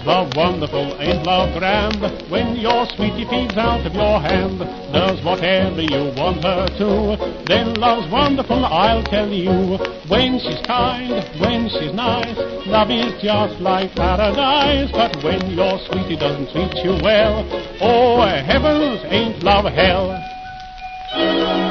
Isn't love wonderful, ain't love grand? When your sweetie feeds out of your hand, does whatever you want her to, then love's wonderful, I'll tell you. When she's kind, when she's nice, love is just like paradise. But when your sweetie doesn't treat you well, oh heavens, ain't love hell?